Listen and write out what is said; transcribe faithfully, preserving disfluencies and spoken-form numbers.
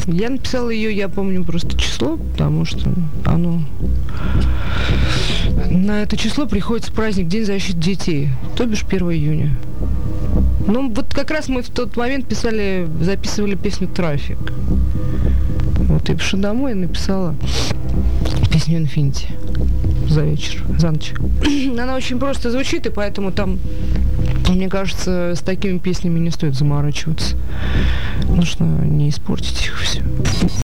Я написала ее, я помню просто число, потому что оно... На это число приходится праздник День защиты детей, то бишь первого июня. Ну, вот как раз мы в тот момент писали, записывали песню «Трафик». Вот, я пришла домой и написала песню «Инфинити» за вечер, за ночь. Она очень просто звучит, и поэтому там, мне кажется, с такими песнями не стоит заморачиваться. Нужно не испортить их все.